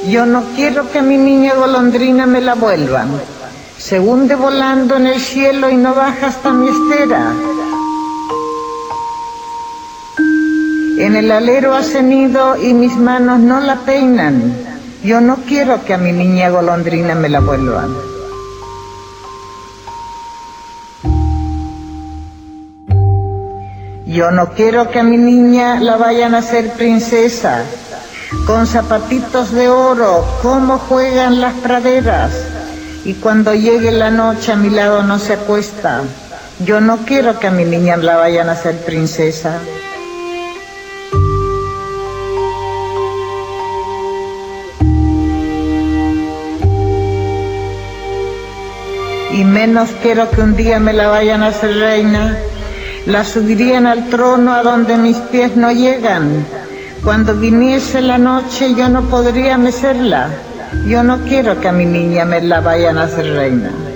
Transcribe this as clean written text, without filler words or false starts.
Yo no quiero que a mi niña golondrina me la vuelvan. Se hunde volando en el cielo y no baja hasta mi estera. En el alero hace nido y mis manos no la peinan. Yo no quiero que a mi niña golondrina me la vuelvan. Yo no quiero que a mi niña la vayan a hacer princesa, con zapatitos de oro, como juegan las praderas, y cuando llegue la noche a mi lado no se acuesta. Yo no quiero que a mi niña la vayan a hacer princesa. Y menos quiero que un día me la vayan a hacer reina. La subirían al trono a donde mis pies no llegan. Cuando viniese la noche yo no podría mecerla. Yo no quiero que a mi niña me la vayan a hacer reina.